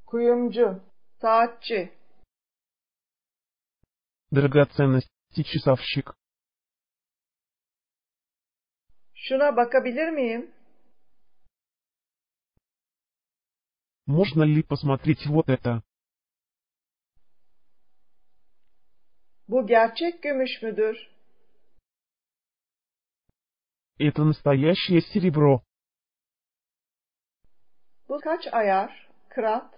Kuyumcu, saatçi. Драгоценности часовщик. Şuna bakabilir miyim? Можно ли посмотреть вот это? Bu gerçek gümüş müdür? Это настоящее серебро. Bu kaç ayar? Krat?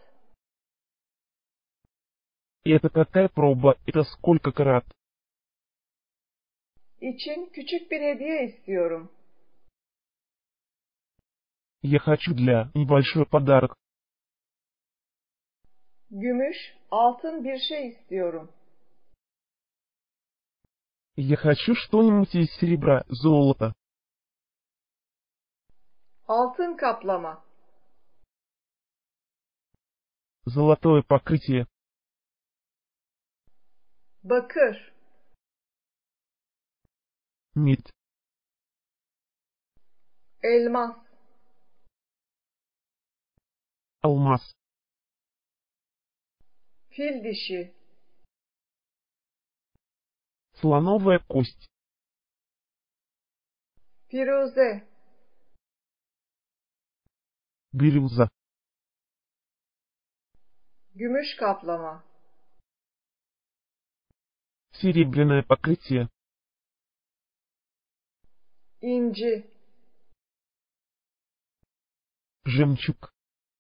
Это какая проба? Это сколько карат? İçin küçük bir hediye istiyorum. Я хочу для небольшой подарок. Gümüş, altın bir şey istiyorum. Я хочу что-нибудь из серебра, золота. Altın kaplama. Золотое покрытие. Bakır. Медь. Elmas. Алмаз. Fil dişi. Слоновая кость. Firuze. Бирюза. Gümüş kaplama. Серебряное покрытие. İnci. Жемчуг.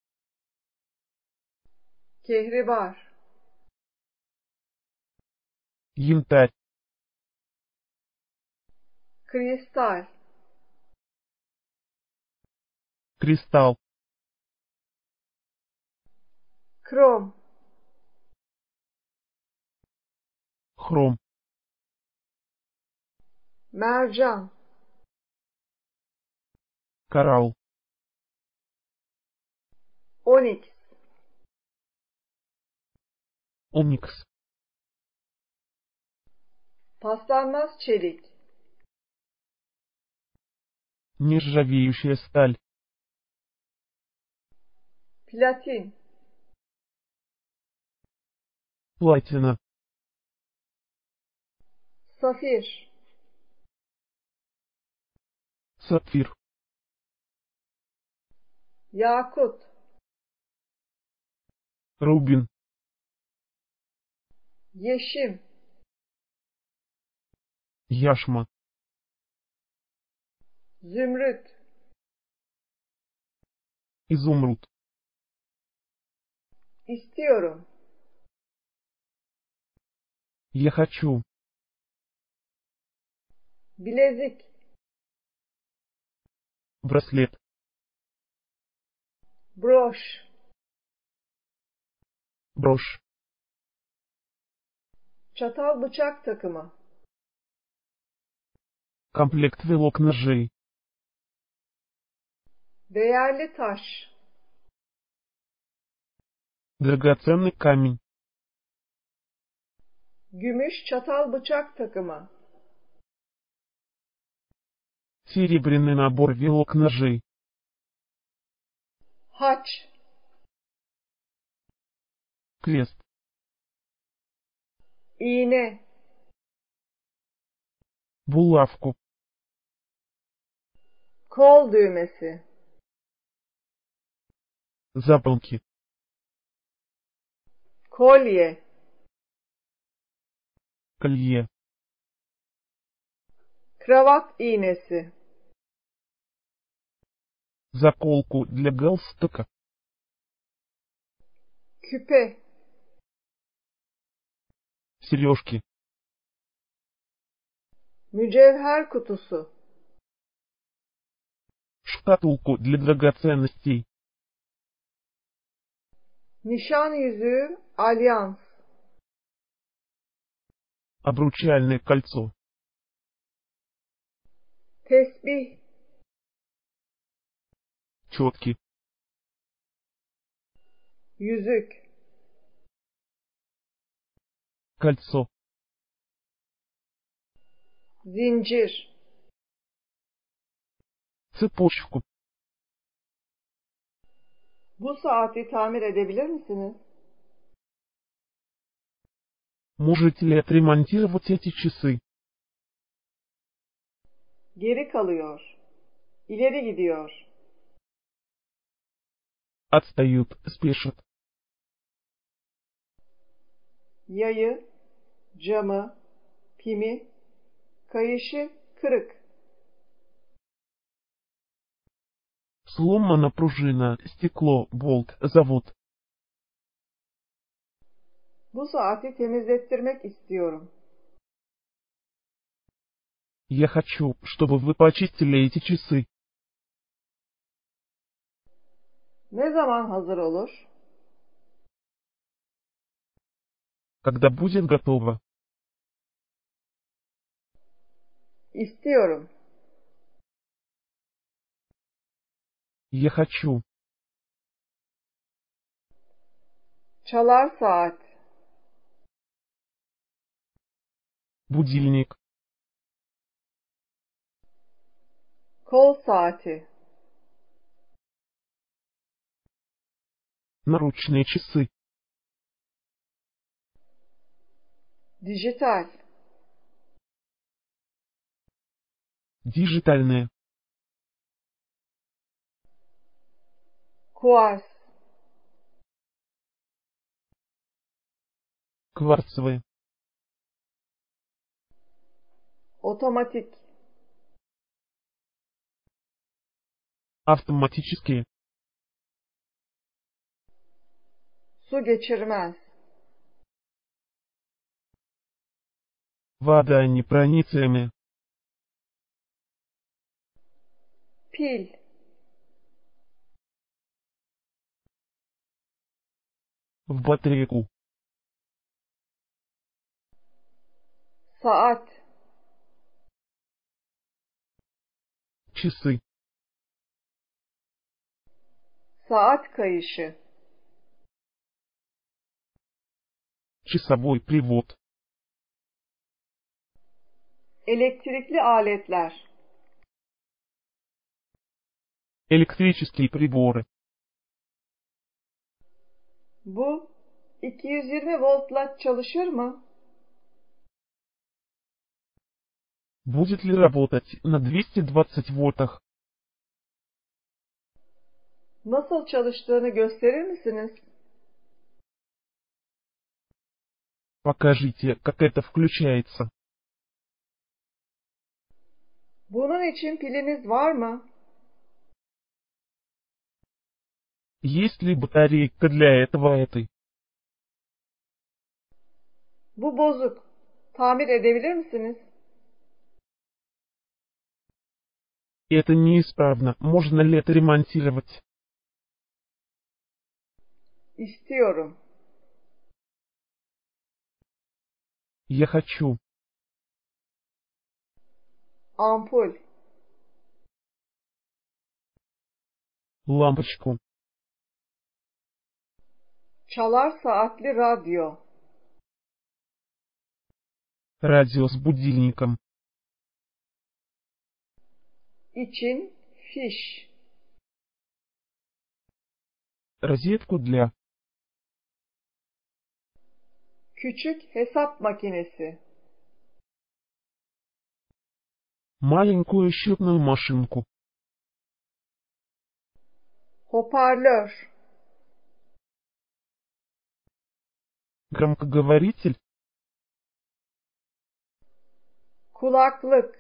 Kehribar. Янтарь. Kristal. Кристалл. Krom. Хром. Mercan. Коралл. Onyx. Оникс. Paslanmaz çelik. Нержавеющая сталь. Platin. Платина. Safir. Сапфир. Yakut. Рубин. Yeşim. Яшма. Zümrüt. Изумруд. İstiyorum. Я хочу. Bilezik. Браслет. Broş. Брошь. Çatal bıçak takımı. Комплект вилок ножей. Değerli taş. Драгоценный камень. Gümüş çatal bıçak takımı. Серебряный набор вилок ножей. Haç. Крест. İğne. Булавку. Kol düğmesi. Запонки. Kolye. Колье. Kravat iğnesi. Заколку для галстука. Küpe. Сережки. Mücevher kutusu. Шкатулку для драгоценностей. Nişan yüzüğü, alyans. Обручальное кольцо. Tesbih. Четки. Yüzük. Кольцо. Zincir. Цепочку. Bu saati tamir edebilir misiniz? Можете ли отремонтировать эти часы? Geri kalıyor. İleri gidiyor. Отстают, спешат. Yayı, camı, pimi, kayışı kırık. Сломана пружина, стекло, болт, завод. Bu saati temizlettirmek istiyorum. Я хочу, чтобы вы почистили эти часы. Ne zaman hazır olur? Когда будет готово. İstiyorum. Я хочу. Çalar saat. Будильник. Kol saati. Наручные часы. Dijital. Диджитальные. Kuars. Кварцевые. Otomatik. Автоматические. Su geçirmez. Водонепроницаемые. Pil. В батарейку. Saat. Часы. Saat kayışı. Часовой привод. Elektrikli aletler. Электрические приборы. Bu 220 voltla çalışır mı? Будет ли работать на 220 вольтах? Nasıl çalıştığını gösterir misiniz? Покажите, как это включается. Bunun için piliniz var mı? Есть ли батарейка для этой? Bu bozuk. Tamir edebilir misiniz? Это неисправно. Можно ли это ремонтировать? İstiyorum. Я хочу. Ampul. Лампочку. Çalar saatli radyo. Радио с будильником. İçin fiş. Розетку для. Küçük hesap makinesi. Маленькую счетную машинку. Hoparlör. Громкоговоритель. Kulaklık.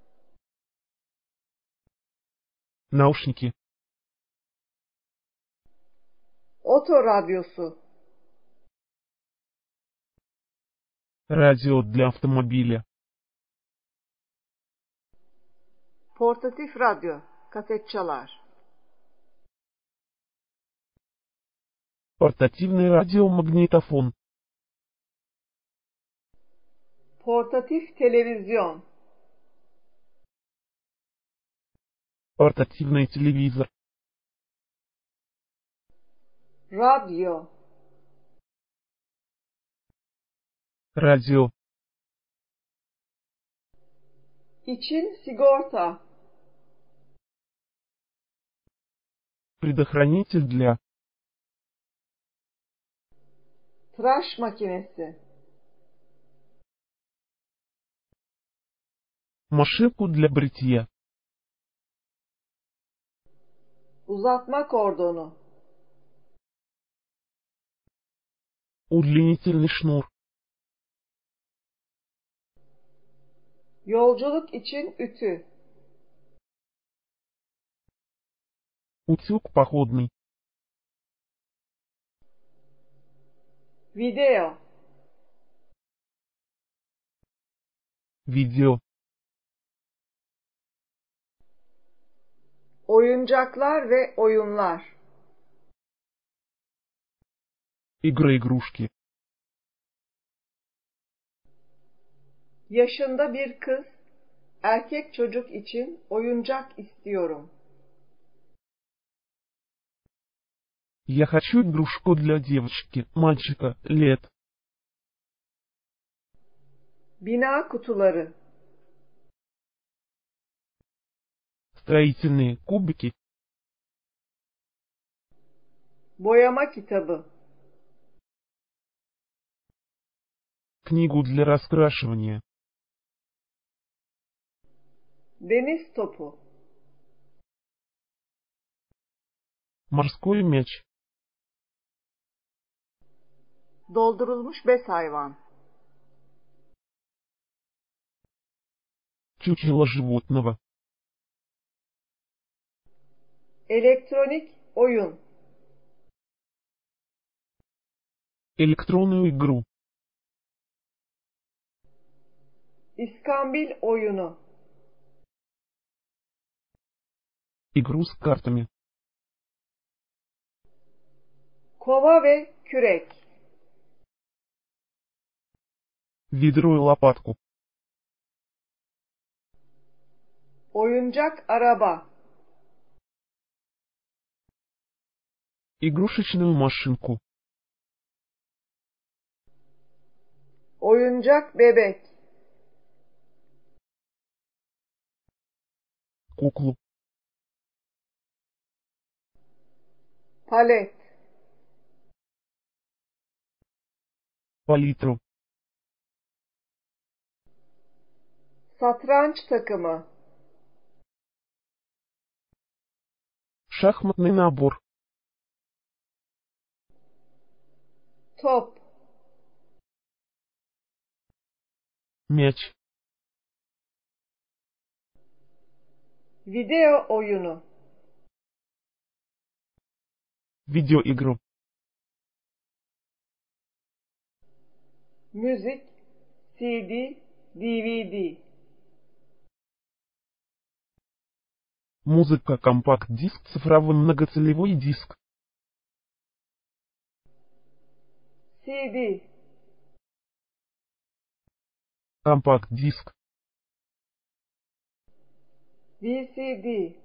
Наушники. Otoradyosu. Радио для автомобиля. Portatif radyo. Kaset çalar. Портативный радиомагнитофон. Portatif televizyon. Портативный телевизор. Radyo. Радио. İçin sigorta. Предохранитель для. Tıraş makinesi. Машинку для бритья. Uzatma kordonu. Удлинительный шнур. Yolculuk için ütü. Утюг походный. Video. Видео. Oyuncaklar ve oyunlar. Игры-игрушки. Yaşında bir kız, erkek çocuk için oyuncak istiyorum. Я хочу игрушку для девочки, мальчика, лет. Bina kutuları. Строительные кубики. Boyama kitabı. Книгу для раскрашивания. Deniz topu. Морской мяч. Doldurulmuş bes hayvan. Чучело животного. Elektronik oyun. Электронную игру. İskambil oyunu. Игру с картами. Kova ve kürek. Ведро и лопатку. Oyuncak araba. Игрушечную машинку. Oyuncak bebek. Куклу. Palet. Палитру. Satranç takımı. Шахматный набор. Top. Мяч. Video oyunu. Видеоигру. Müzik, CD, DVD. Музыка, компакт-диск, цифровой многоцелевой диск. CD. Компакт-диск. VCD.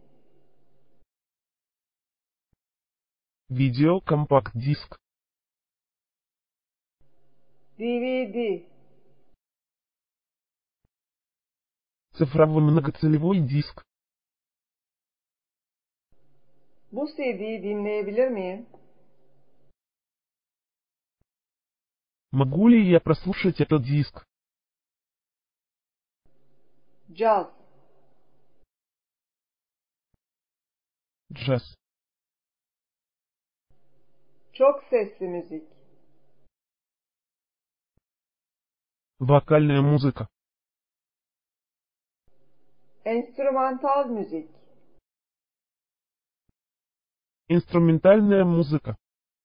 Видео, компакт-диск. DVD. Цифровой многоцелевой диск. Bu CD'yi dinleyebilir miyim? Могу ли я прослушать этот диск? Caz. Джаз. Çok sesli müzik. Вокальная музыка. Enstrümantal müzik. Инструментальная музыка.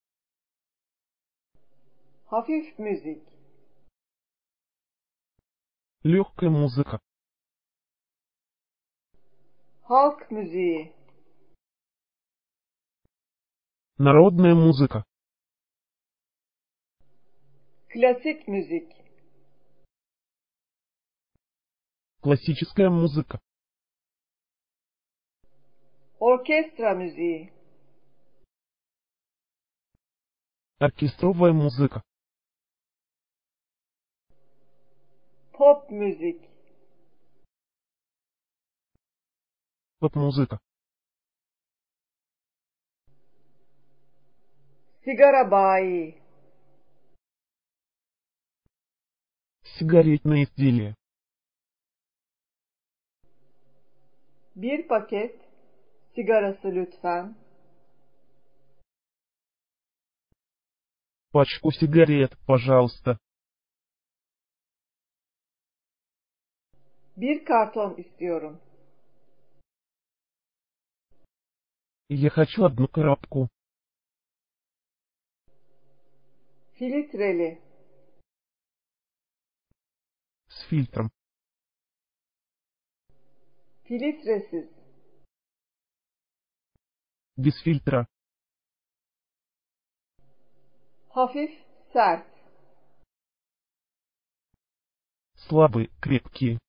Hafif müzik. Легкая музыка. Halk müziği. Народная музыка. Klasik müzik. Классическая музыка. Orkestra müziği. Оркестровая музыка. Pop müzik. Поп-музыка. Sigara bayi. Сигаретное изделие. Bir paket sigarası lütfen. Пачку сигарет, пожалуйста. Bir karton istiyorum. Я хочу одну коробку. Filtreli. С фильтром. Filtresiz. Без фильтра. Hafif sert. Слабые, крепкие.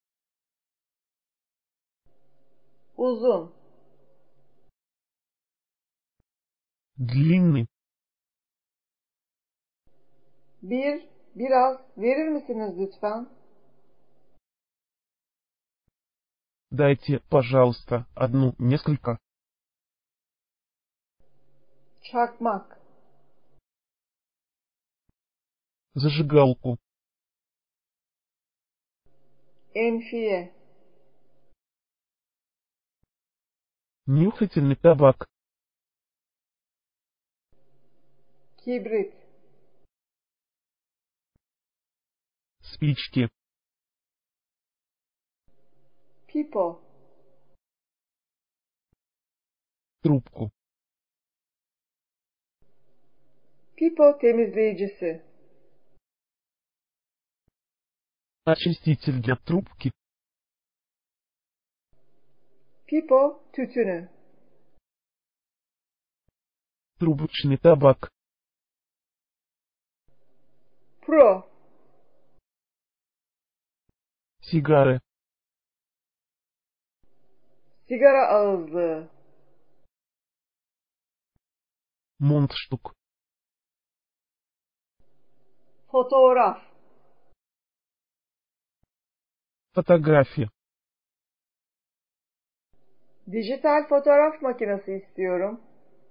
Uzun. Длинный. Biraz verir misiniz lütfen? Дайте, пожалуйста, одну, несколько. Çakmak. Зажигалку. Enfiye. Нюхательный табак. Kibrit. Спички. Pipo. Трубку. Pipo temizleyicisi. Очиститель для трубки. Pipo tütünü. Трубочный табак. Pro. Сигары. Sigara ağızlığı. Мундштук. Fotoğraf. Фотография. Dijital fotoğraf makinesi istiyorum.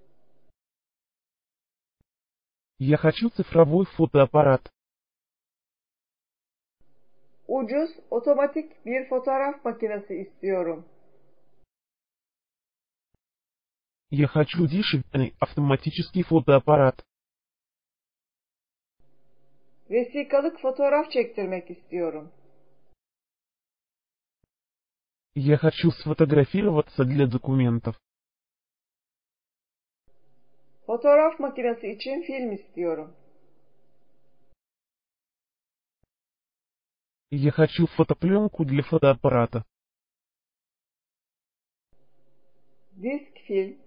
Я хочу цифровой фотоаппарат. Ucuz, otomatik bir fotoğraf makinesi istiyorum. Я хочу дешевый автоматический фотоаппарат. Vesikalık fotoğraf çektirmek istiyorum. Я хочу сфотографироваться для документов. Fotoğraf makinesi için film istiyorum. Я хочу фотопленку для фотоаппарата. Disk film.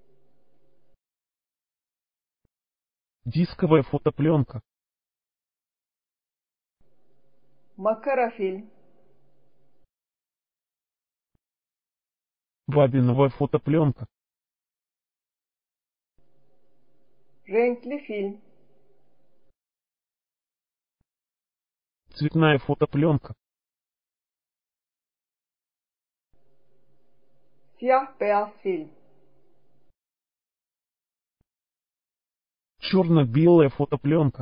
Дисковая фотопленка. Makara film. Бабиновая фотопленка. Renkli film. Цветная фотопленка. Siyah beyaz film. Черно-белая фотопленка.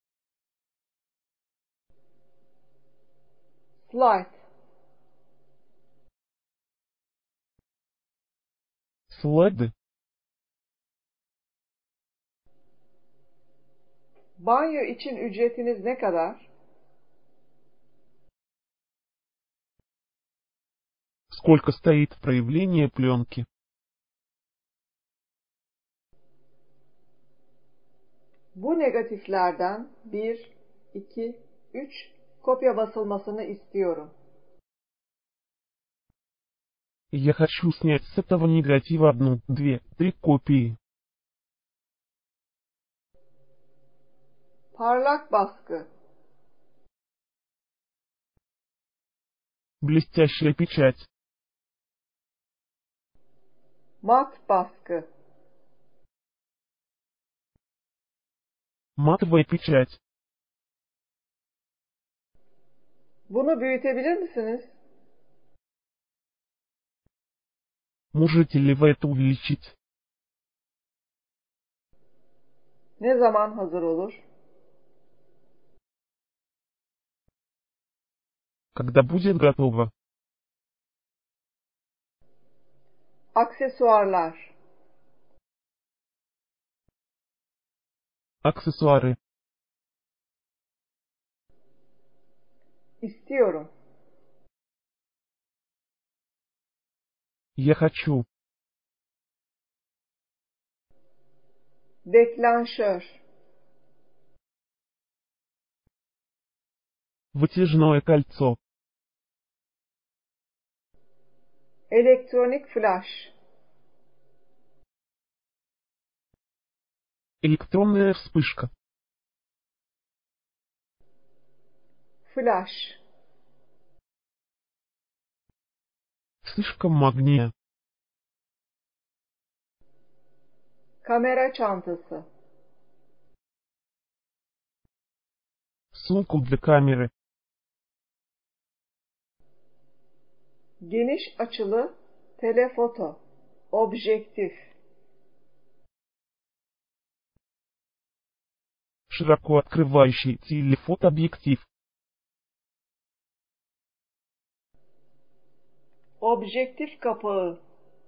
Slide. Слайды. Banyo için ücretiniz ne kadar? Сколько стоит проявление пленки? Bu negatiflerden 1, 2, 3 kopya basılmasını istiyorum. Я хочу снять с этого негатива одну, две, три копии. Parlak baskı. Блестящая печать. Mat baskı. Матовая печать. Bunu büyütebilir misiniz? Можете ли вы это увеличить? Ne zaman hazır olur? Когда будет готово? Aksesuarlar. Аксессуары. İstiyorum. Я хочу. Deklanşör. Вытяжное кольцо. Elektronik flash. Электронная вспышка. Flash. Вспышка магния. Kamera çantası. Сумку для камеры. Geniş açılı telefoto. Objektif. Широко открывающий телефотообъектив. Objektif kapağı.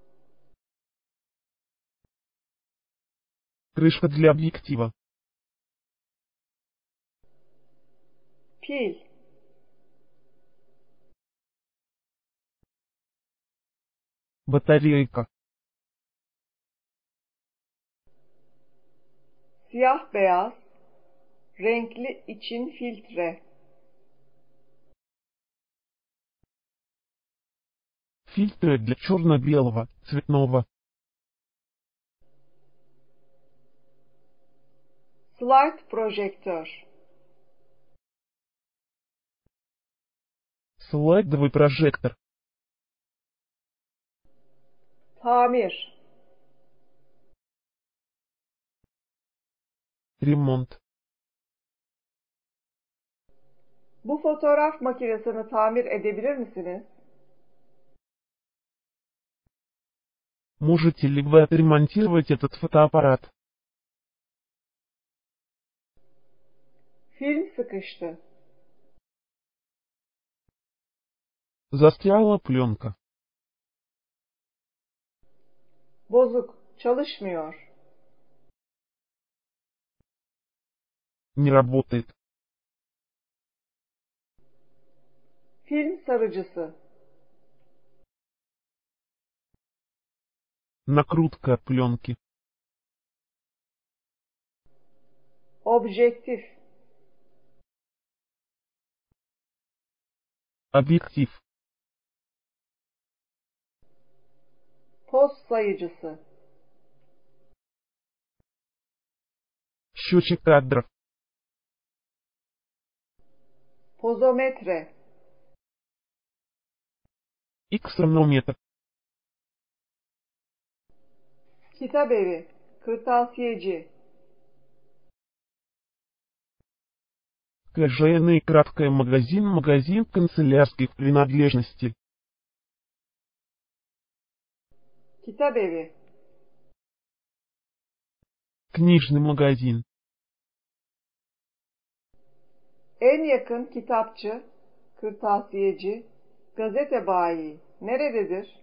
Крышка для объектива. Pil. Батарейка. Siyah beyaz. Renkli için filtre. Фильтры для черно-белого, цветного. Slide projektör. Слайдовый прожектор. Tamir. Ремонт. Bu fotoğraf makinesini tamir edebilir misiniz? Можете ли вы отремонтировать этот фотоаппарат? Film sıkıştı. Застряла пленка. Bozuk. Çalışmıyor. Не работает. Film sarıcısı. Накрутка пленки. Objektif. Объектив. Poz sayıcısı. Счетчик кадров. Pozometre. Иксонометр. Kitabevi. Kırtasiyeci. Кожаный краткое магазин. Магазин канцелярских принадлежностей. Kitabevi. Книжный магазин. En yakın kitapçı, kırtasiyeci, gazete bayi nerededir?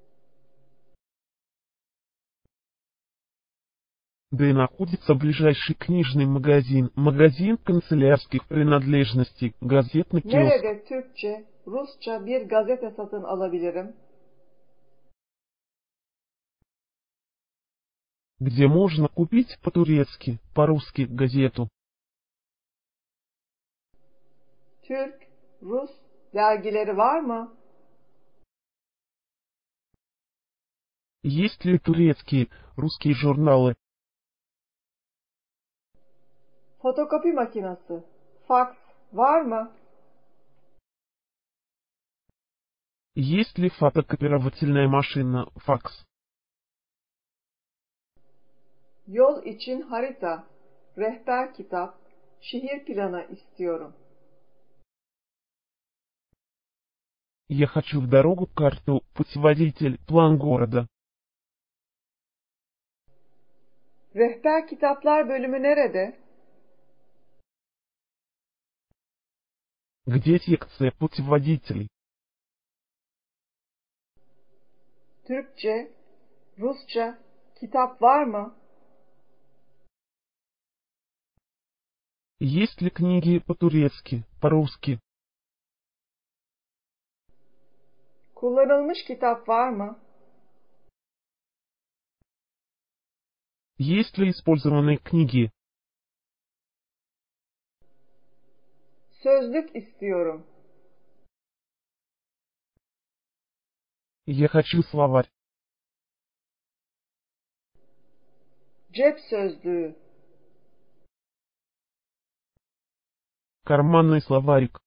Где находится ближайший книжный магазин. Магазин канцелярских принадлежностей. Газетный киоск. Nerede Türkçe, Rusça bir gazete satın alabilirim? Где можно купить по-турецки, по-русски газету. Türk, Rus dergileri var mı? Есть ли турецкие, русские журналы? Fotokopi makinesi, faks var mı? Есть ли фотокопировательная машина, факс? Yol için harita, rehber kitap, şehir planı istiyorum. Я хочу в дорогу карту, путеводитель, план города. Rehber kitaplar bölümü nerede? Где секция путеводителей? Türkçe, Rusça kitap var mı? Есть ли книги по-турецки, по-русски? Kullanılmış kitap var mı? Есть ли использованные книги? Sözlük istiyorum. Я хочу словарь. Cep sözlüğü. Карманный словарик.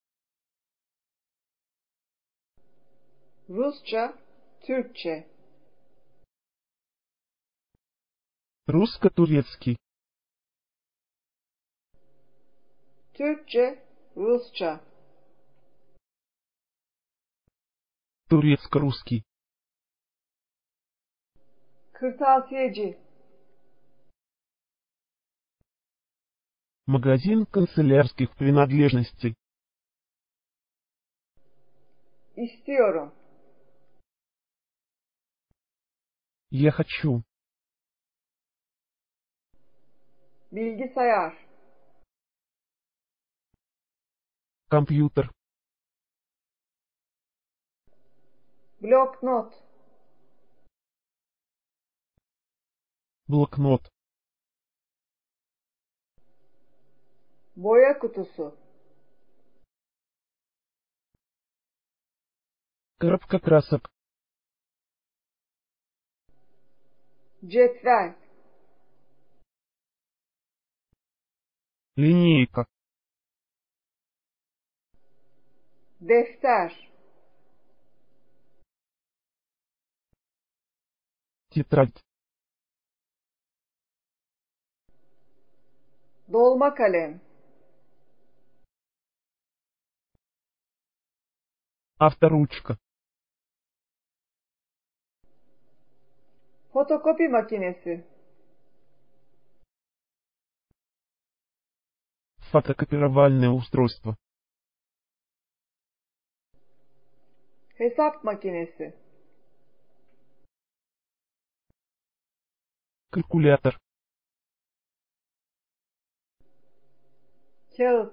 Rusça, Türkçe. Русско-турецкий. Türkçe, Rusça. Турецко-русский. Kırtasiyeci. Магазин канцелярских принадлежностей. İstiyorum. Я хочу. Bilgisayar. Компьютер. Bloknot. Блокнот. Boya kutusu. Коробка красок. Cetvel. Линейка. Defter. Тетрадь. Dolma kalem. Авторучка. Fotokopi makinesi. Фотокопировальное устройство. Hesap makinesi. Калькулятор. Kağıt.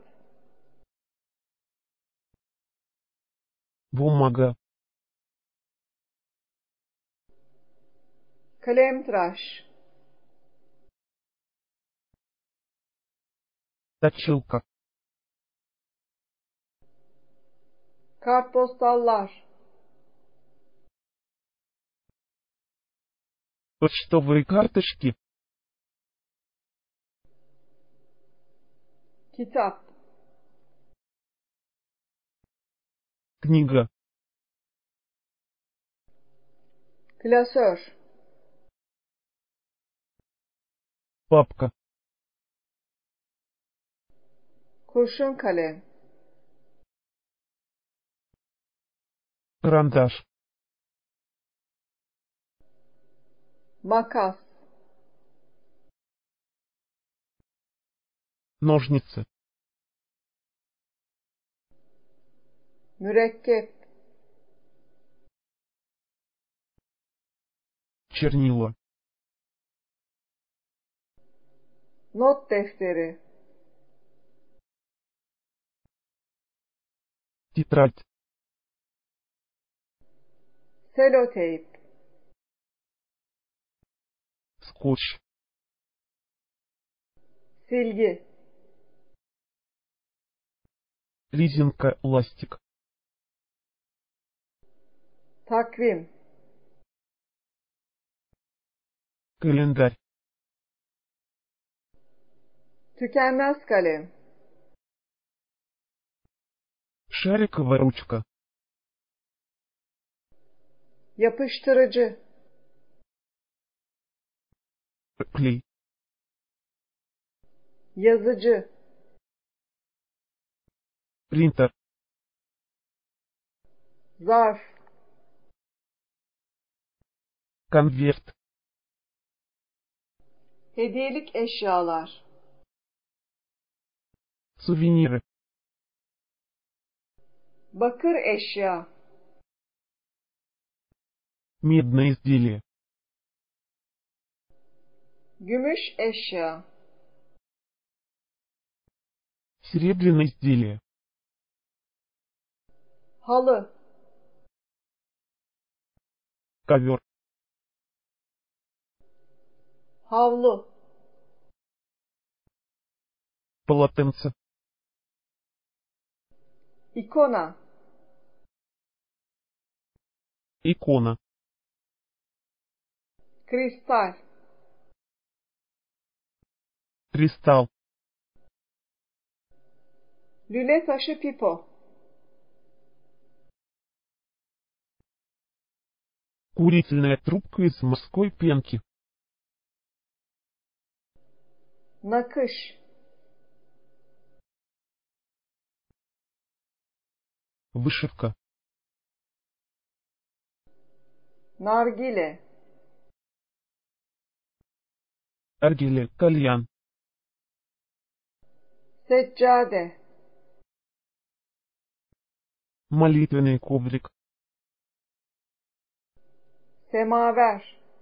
Бумага. Kalemtıraş. Точилка. Kartpostallar. Почтовые карточки. Kitap. Книга. Klasör. Папка. Kurşun kalem. Карандаш. Makas. Ножницы. Mürekkep. Чернила. Not defteri. Тетрадь. Seloteyp. Скотч. Silgi. Резинка, ластик. Takvim. Календарь. Tükenmez kalem. Шариковая ручка. Yapıştırıcı. Клей. Yazıcı. Принтер. Zarf. Конверт. Hediyelik eşyalar. Сувениры. Bakır eşya. Медное изделие. Gümüş eşya. Серебряное изделие. Halı. Ковер. Havlu. Полотенце. İkona. Икона. Kristal. Кристалл. Lüle taşı pipo. Курительная трубка из морской пенки. Nakış. Вышивка. Nargile. Аргеле. Кальян. Seccade. Молитвенный коврик. Semaver.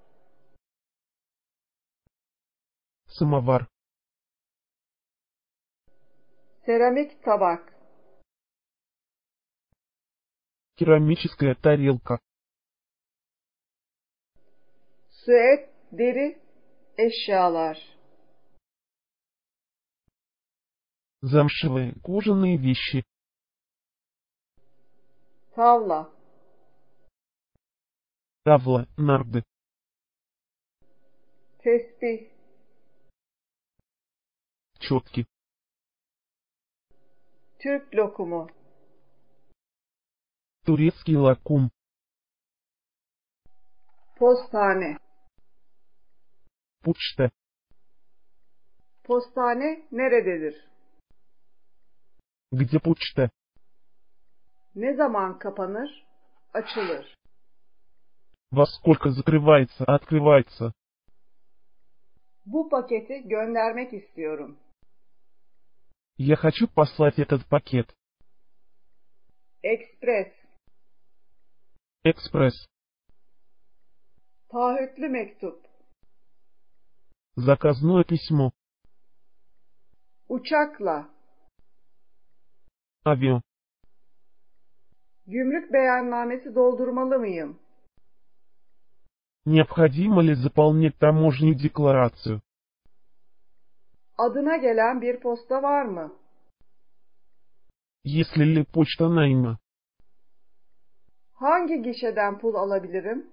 Самовар. Seramik tabak. Керамическая тарелка. Süet, deri eşyalar. Замшевые кожаные вещи. Tavla. Тавла. Нарды. Tesbih. Четки. Türk lokumu. Турецкий лакум. Postane. Почта. Postane nerededir? Где почта? Ne zaman kapanır? Açılır. Во сколько закрывается, открывается? Bu paketi göndermek istiyorum. Я хочу послать этот пакет. Ekspres. Экспресс. Taahhütlü mektup. Заказное письмо. Uçakla. Авиа. Gümrük beyannamesi doldurmalı mıyım? Необходимо ли заполнять таможенную декларацию? Adına gelen bir posta var mı? Если ли почта найма? Hangi gişeden pul alabilirim?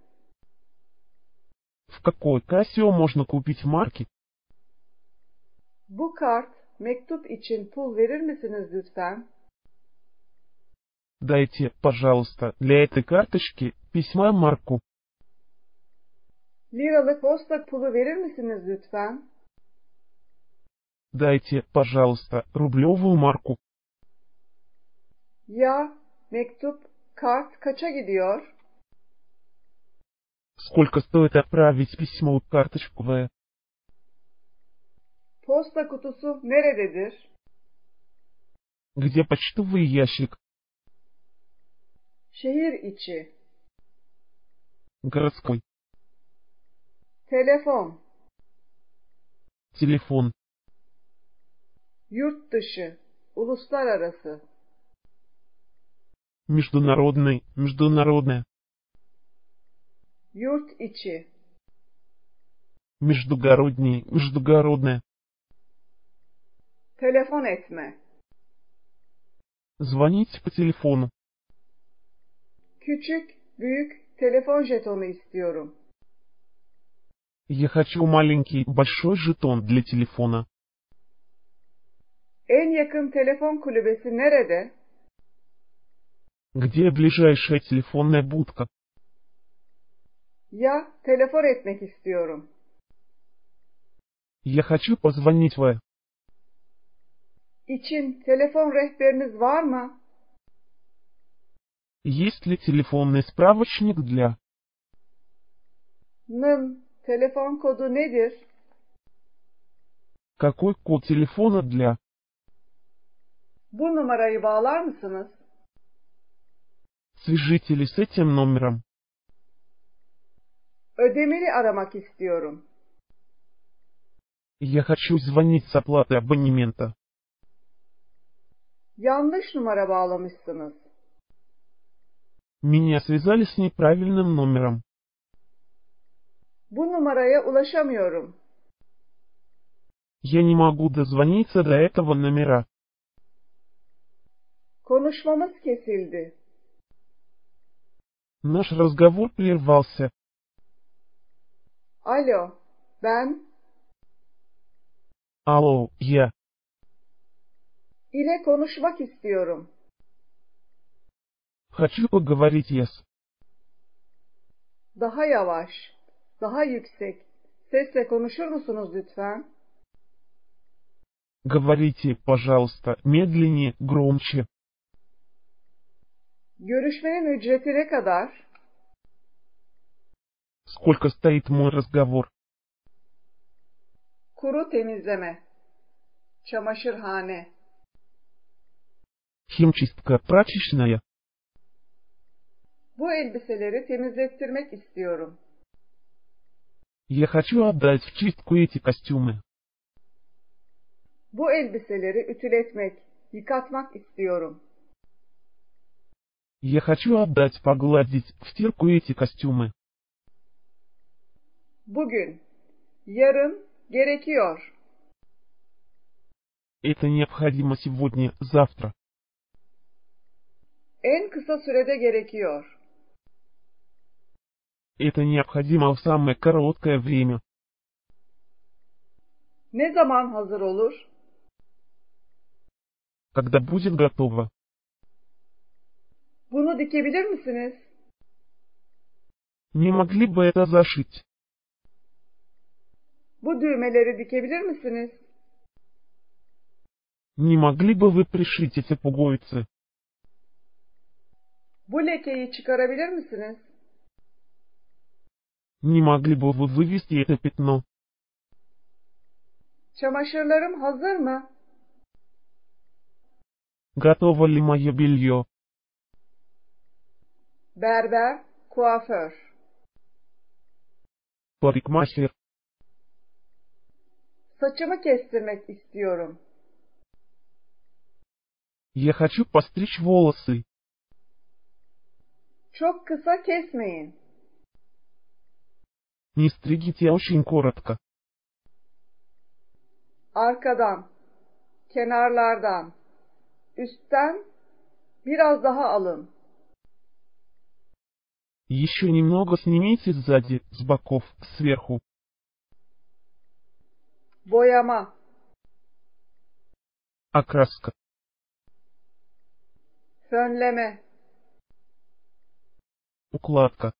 В какой Casio можно купить марки? Bu kart, mektup için pul verir misiniz lütfen? Дайте, пожалуйста, для этой карточки письма марку. Liralık posta pulu verir misiniz lütfen? Дайте, пожалуйста, рублевую марку. Ya, mektup, kart kaça gidiyor? Сколько стоит отправить письмо карточку в... Posta kutusu nerededir? Где почтовый ящик? Şehir içi. Городской. Telefon. Телефон. Yurt dışı. Uluslararası. Международный, международная. Yurt içi. Междугородний, междугородная. Telefon etme. Звоните по телефону. Küçük, büyük telefon jetonu istiyorum. Я хочу маленький, большой жетон для телефона. En yakın telefon kulübesi nerede? Где ближайшая телефонная будка? Ya, telefon etmek istiyorum. Я хочу позвонить в... İçin telefon rehberiniz var mı? Есть ли телефонный справочник для... Nın telefon kodu nedir? Какой код телефона для... Bu numarayı bağlar mısınız? Свяжите ли с этим номером? Ödemeli aramak istiyorum. Я хочу звонить с оплатой абонемента. Yanlış numara bağlamışsınız. Меня связали с неправильным номером. Bu numaraya ulaşamıyorum. Я не могу дозвониться до этого номера. Konuşmamız kesildi. Наш разговор прервался. Alo, ben Алло, я. ile konuşmak istiyorum. Хочу поговорить с. Daha yavaş, daha yüksek sesle konuşur musunuz lütfen? Говорите, пожалуйста, медленнее, громче. Görüşmenin ücreti ne kadar? Сколько стоит мой разговор? Kuru temizleme. Çamaşırhane. Химчистка, прачечная. Bu elbiseleri temizlettirmek istiyorum. Я хочу отдать в чистку эти костюмы. Bu elbiseleri ütületmek, yıkatmak istiyorum. Я хочу отдать погладить в стирку эти костюмы. Bugün, yarın gerekiyor. Это необходимо сегодня, завтра. En kısa sürede gerekiyor. Это необходимо в самое короткое время. Ne zaman hazır olur? Когда будет готово. Bunu dikebilir misiniz? Не могли бы это зашить? Bu düğmeleri dikebilir misiniz? Не могли бы вы пришить эти пуговицы? Bu lekeyi çıkarabilir misiniz? Не могли бы вы вывести это пятно? Çamaşırlarım hazır mı? Готово ли мое белье? Berber, kuaför. Парикмахер. Saçımı kestirmek istiyorum. Я хочу постричь волосы. Çok kısa kesmeyin. Не стригите очень коротко. Arkadan, kenarlardan, üstten biraz daha alın. Еще немного снимите сзади, с боков, сверху. Boyama, Окраска. fönleme, Укладка.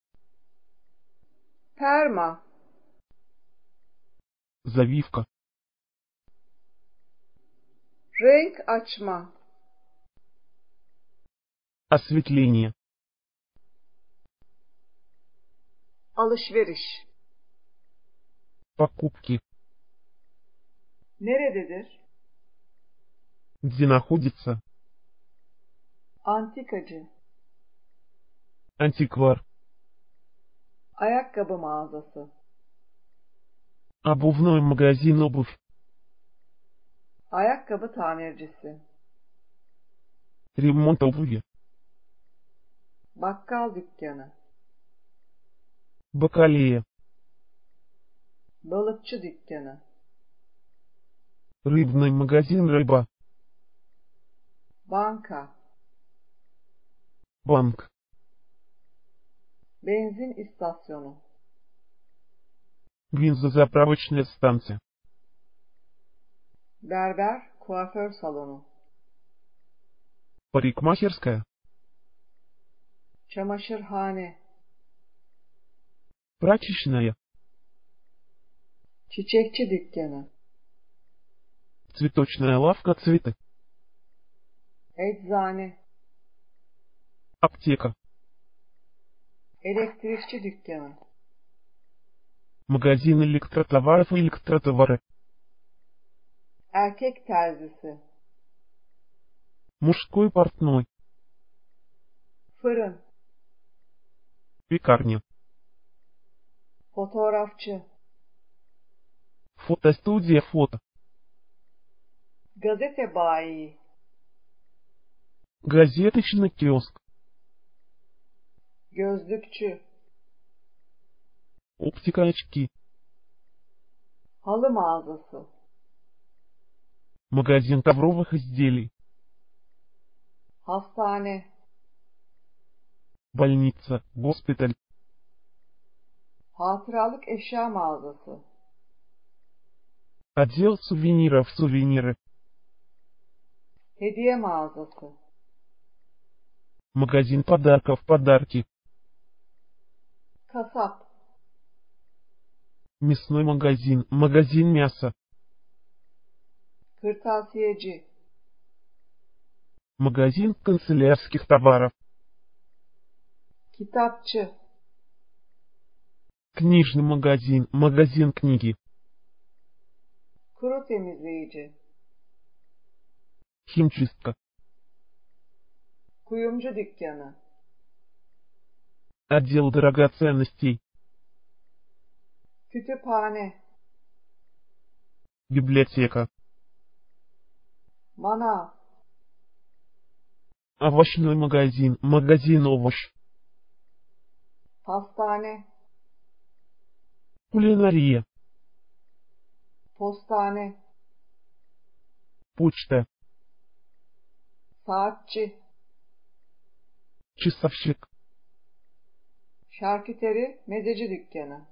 perma, Завивка. renk açma, Осветление. alışveriş. Покупки. Nerededir? Где находится? Antikacı, Антиквар. ayakkabı mağazası, Обувной магазин обувь. ayakkabı tamircisi, Ремонт обуви. bakkal dükkanı, Бакалея. balıkçı dükkanı, Рыбный магазин рыба. banka, Банк. benzin istasyonu, Бензозаправочная станция. berber, kuaför salonu, Парикмахерская. çamaşırhane, Прачечная. çiçekçi dükkanı, Цветочная лавка цветы. eczane, Аптека. elektrikçi dükkanı, Магазин электротоваров и электротовары. erkek terzisi, Мужской портной. Fırın, Пекарня. fotoğrafçı, Фотостудия фото. gazete bayi, Газеточный киоск. gözlükçü, Оптика очки. halı mağazası, Магазин ковровых изделий. hastane, Больница. Госпиталь. hatıralık eşya mağazası, Отдел сувениров. Сувениры. hediye mağazası, Магазин подарков. Подарки. kasap, Мясной магазин. Магазин мяса. kırtasiyeci, Магазин канцелярских товаров. kitapçı, Книжный магазин. Магазин книги. kuru temizleyici, Химчистка. kuyumcu dükkanı, Отдел драгоценностей. kütüphane, Библиотека. manav, Овощной магазин. Магазин овощ. pastane, Кулинария. postane, Почта. saatçi, Часовщик. şarküteri, mezeci dükkanı,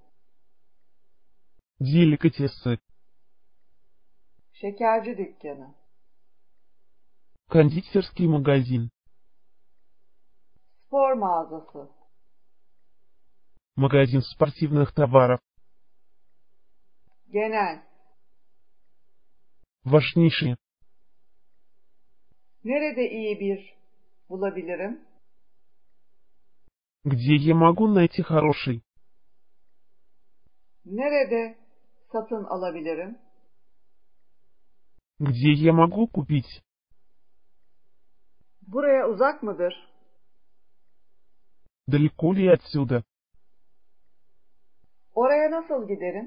Деликатесы. şekerci dükkanı, Кондитерский магазин. spor mağazası, Магазин спортивных товаров. genel, Важнейшие. nerede iyi bir bulabilirim, Где я могу найти хороший? nerede satın alabilirim, Где я могу купить? buraya uzak mıdır, Далеко ли отсюда? oraya nasıl giderim,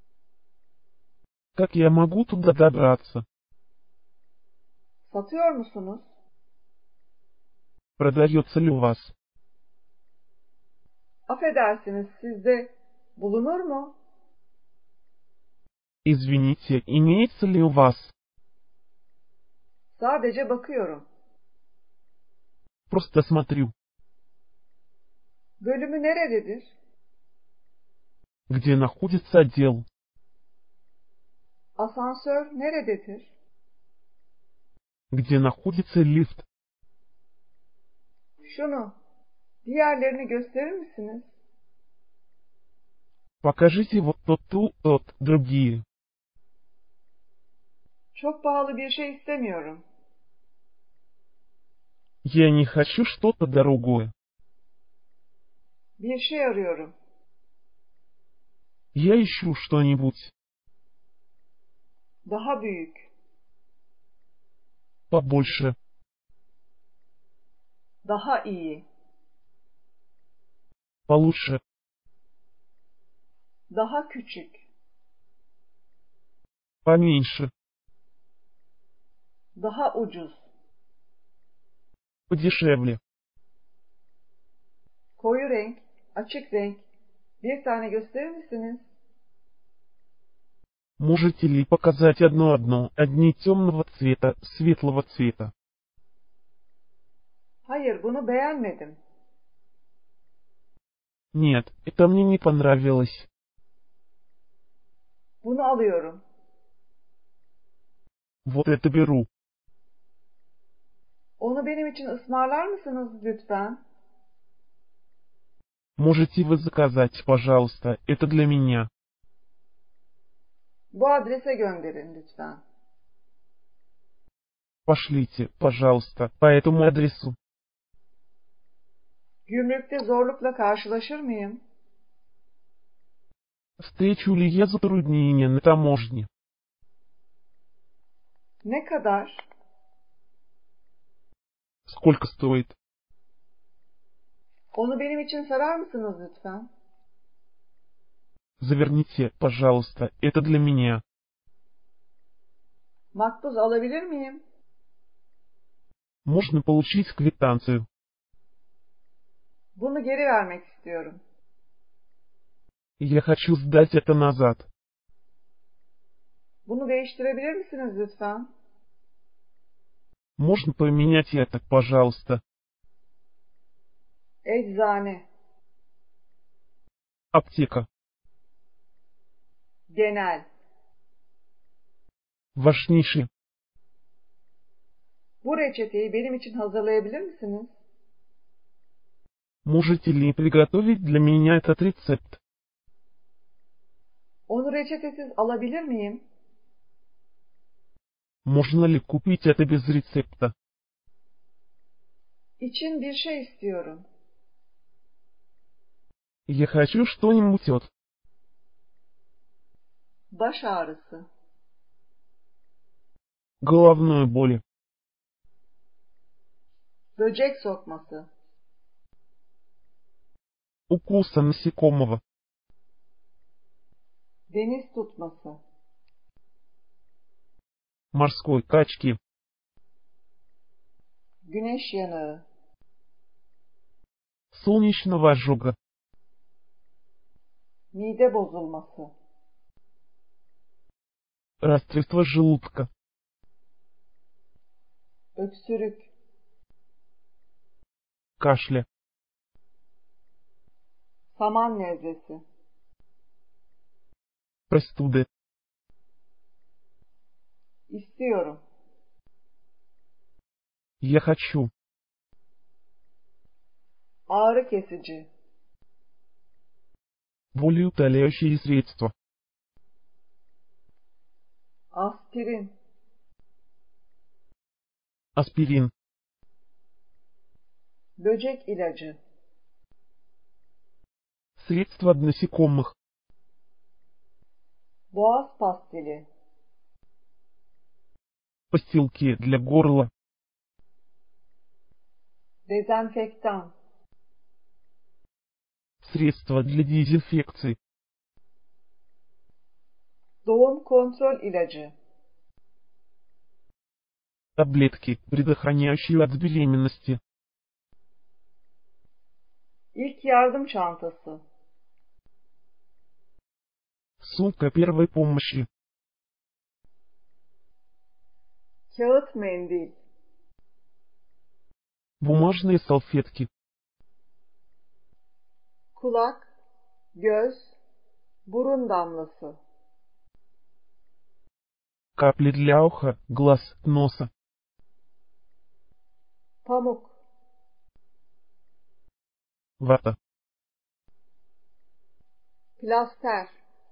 Как я могу туда добраться? satıyor musunuz, Продается ли у вас? affedersiniz sizde bulunur mu, Извините, имеется ли у вас? sadece bakıyorum, Просто смотрю. bölümü nerededir, Где находится отдел? asansör nerededir, Где находится лифт? şunu, diğerlerini gösterir misiniz, Покажите вот тот, другие. çok pahalı bir şey istemiyorum, Я не хочу что-то дорогое. bir şey arıyorum, Я ищу что-нибудь daha büyük, побольше, daha iyi, получше, daha küçük, поменьше, daha ucuz, подешевле. koyu renk, açık renk, bir tane gösterir misiniz, Можете ли показать одно, одни темного цвета, светлого цвета? hayır bunu beğenmedim, Нет, это мне не понравилось. bunu alıyorum, Вот это беру. onu benim için ısmarlar mısınız lütfen, Можете вы заказать, пожалуйста, это для меня. bu adrese gönderin lütfen, Пошлите, пожалуйста, по этому адресу. gümrükte zorlukla karşılaşır mıyım, Встречу ли я затруднения на таможне? ne kadar, Сколько стоит? Onu benim için sarar mısınız lütfen? Заверните, пожалуйста, это для меня. Makbuz alabilir miyim? Можно получить квитанцию. Bunu geri vermek istiyorum. Я хочу сдать это назад. Bunu değiştirebilir misiniz lütfen? Можно поменять это, пожалуйста. Eczane, Аптека. genel. Важнейший. Bu reçeteyi benim için hazırlayabilir misiniz? Можете ли приготовить для меня этот рецепт? Onu reçetesiz alabilir miyim? Можно ли купить это без рецепта? İçin bir şey istiyorum. Я хочу что-нибудь от. Baş ağrısı, Головной боли. böcek sokması, Укуса насекомого. deniz tutması, Морской качки. güneş yanığı, Солнечного ожога. mide bozulması, Расстройство желудка. öksürük, Кашля. saman nezlesi, Простуды. istiyorum, Я хочу. ağrı kesici, Болеутоляющие средства. aspirin, Аспирин. böcek ilacı, Средства от насекомых. boğaz pastili, Постилки для горла. dezenfektan, Средства для дезинфекции. doğum kontrol ilacı, Таблетки, предохраняющие от беременности. ilk yardım çantası, Сумка первой помощи. kağıt mendil, Бумажные салфетки. kulak, göz, burun damlası, Капли для уха, глаз, носа. pamuk, Вата. plaster,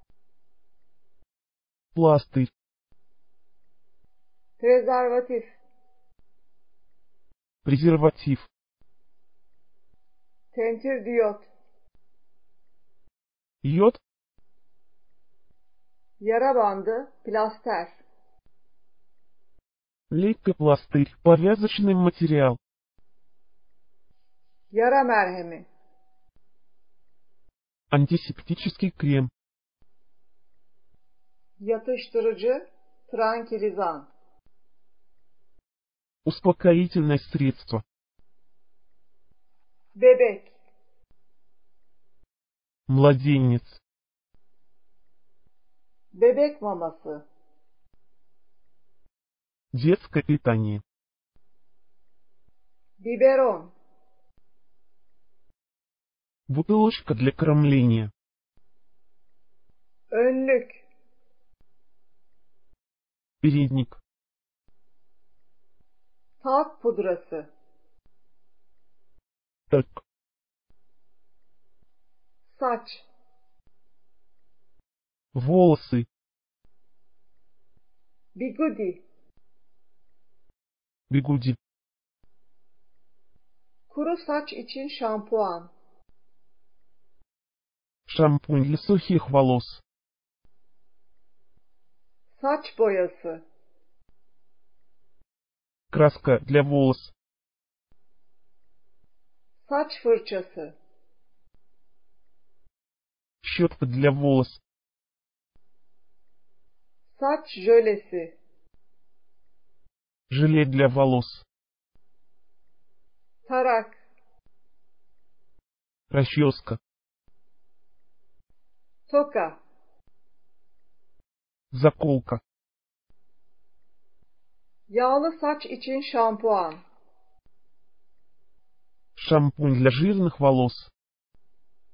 Пластырь. prezervatif, Презерватив. tentir diyot, Йод. yara bandı, plaster, Лейкопластырь. Повязочный материал. yara merhemi, Антисептический крем. yatıştırıcı, trankilizan, Успокоительное средство. bebek, Младенец. bebek maması, Детское питание. biberon, Бутылочка для кормления. önlük, Передник. talk pudrası, Так. saç, Волосы. bigudi, Бигуди. kuru saç için şampuan, Шампунь для сухих волос. saç boyası, Краска для волос. Saç fırçası. Щетка для волос. Saç jölesi. Желе для волос. Tarak. Расческа. Toka. Заколка. Yağlı saç için şampuan. Шампунь для жирных волос.